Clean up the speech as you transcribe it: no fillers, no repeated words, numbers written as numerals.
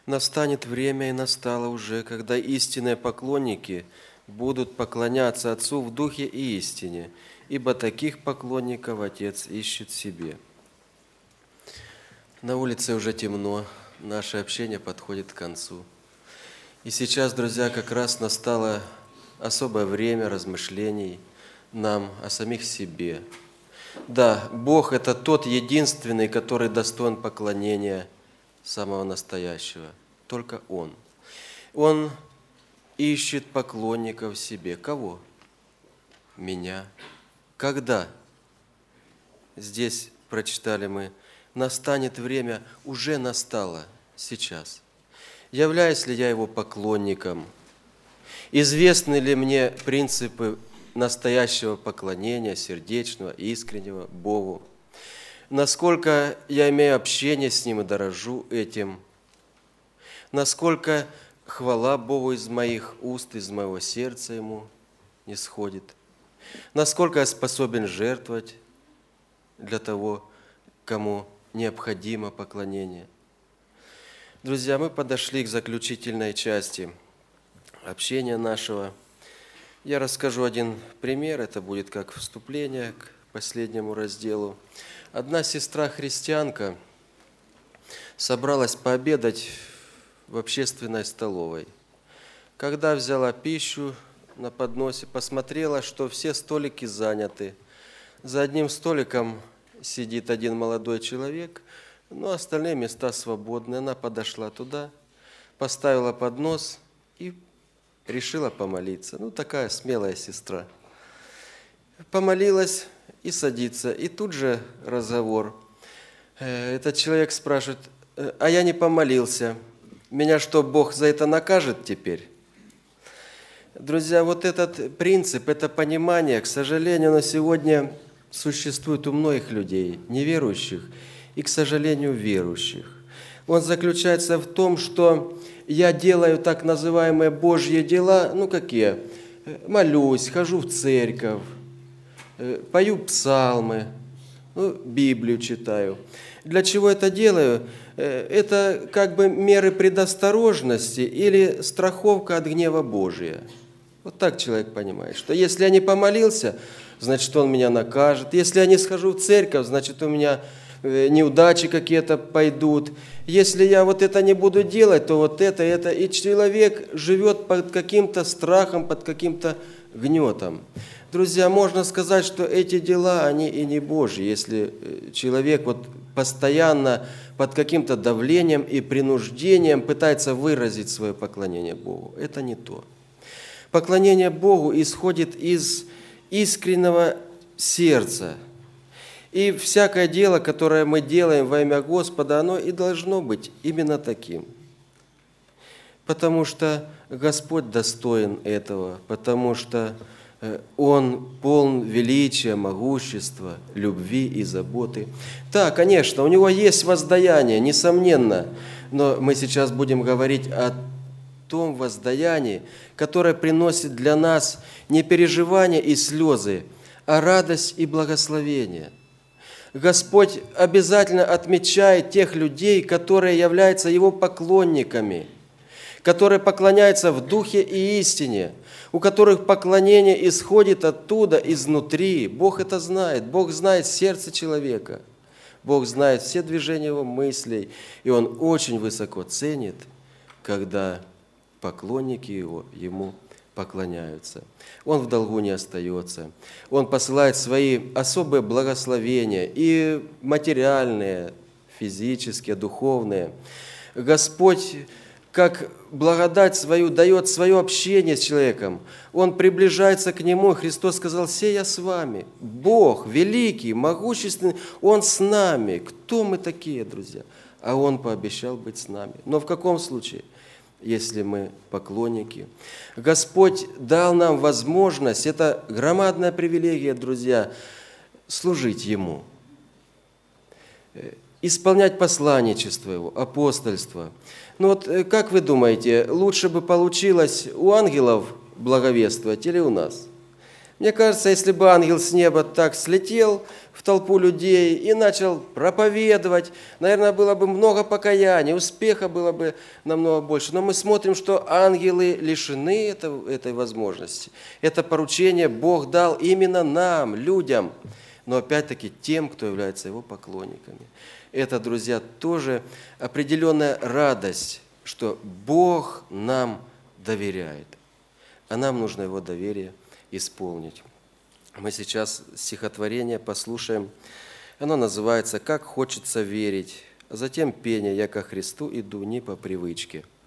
Настанет время, и настало уже, когда истинные поклонники будут поклоняться Отцу в Духе и истине, ибо таких поклонников Отец ищет себе. На улице уже темно, наше общение подходит к концу. И сейчас, друзья, как раз настало особое время размышлений нам о самих себе. Да, Бог – это тот единственный, который достоин поклонения самого настоящего. Только Он. Он ищет поклонников себе. Кого? Меня. Когда? Здесь прочитали мы. Настанет время, уже настало, сейчас. Являюсь ли я Его поклонником? Известны ли мне принципы настоящего поклонения, сердечного, искреннего Богу? Насколько я имею общение с Ним и дорожу этим? Насколько хвала Богу из моих уст, из моего сердца Ему не сходит? Насколько я способен жертвовать для того, кому необходимо поклонение? Друзья, мы подошли к заключительной части общения нашего. Я расскажу один пример, это будет как вступление к последнему разделу. Одна сестра-христианка собралась пообедать в общественной столовой. Когда взяла пищу на подносе, посмотрела, что все столики заняты. За одним столиком сидит один молодой человек, но остальные места свободны. Она подошла туда, поставила поднос и решила помолиться. Такая смелая сестра. Помолилась и садится. И тут же разговор. Этот человек спрашивает: а я не помолился. Меня что, Бог за это накажет теперь? Друзья, вот этот принцип, это понимание, к сожалению, на сегодня существует у многих людей, неверующих и, к сожалению, верующих. Он заключается в том, что я делаю так называемые Божьи дела, какие? Молюсь, хожу в церковь, пою псалмы, Библию читаю. Для чего это делаю? Это как бы меры предосторожности или страховка от гнева Божия. Вот так человек понимает, что если я не помолился, значит, Он меня накажет. Если я не схожу в церковь, значит, у меня неудачи какие-то пойдут. Если я вот это не буду делать, то вот это. И человек живет под каким-то страхом, под каким-то гнетом. Друзья, можно сказать, что эти дела, они и не Божьи, если человек постоянно под каким-то давлением и принуждением пытается выразить свое поклонение Богу. Это не то. Поклонение Богу исходит из искреннего сердца. И всякое дело, которое мы делаем во имя Господа, оно и должно быть именно таким. Потому что Господь достоин этого, потому что Он полн величия, могущества, любви и заботы. Да, конечно, у Него есть воздаяние, несомненно, но мы сейчас будем говорить о том воздаянии, которое приносит для нас не переживания и слезы, а радость и благословение. Господь обязательно отмечает тех людей, которые являются Его поклонниками, которые поклоняются в духе и истине, у которых поклонение исходит оттуда, изнутри. Бог это знает. Бог знает сердце человека. Бог знает все движения его мыслей. И Он очень высоко ценит, когда поклонники Ему поклоняются. Он в долгу не остается. Он посылает свои особые благословения, и материальные, физические, духовные. Господь как благодать свою дает свое общение с человеком. Он приближается к Нему. Христос сказал: «Се я с вами». Бог великий, могущественный, Он с нами. Кто мы такие, друзья? А Он пообещал быть с нами. Но в каком случае? Если мы поклонники. Господь дал нам возможность, это громадная привилегия, друзья, служить Ему, исполнять посланничество Его, апостольство. Как вы думаете, лучше бы получилось у ангелов благовествовать или у нас? Мне кажется, если бы ангел с неба так слетел в толпу людей и начал проповедовать, наверное, было бы много покаяния, успеха было бы намного больше. Но мы смотрим, что ангелы лишены этой возможности. Это поручение Бог дал именно нам, людям, но опять-таки тем, кто является Его поклонниками. Это, друзья, тоже определенная радость, что Бог нам доверяет, а нам нужно Его доверие исполнить. Мы сейчас стихотворение послушаем. Оно называется «Как хочется верить», а затем пение «Я ко Христу иду не по привычке».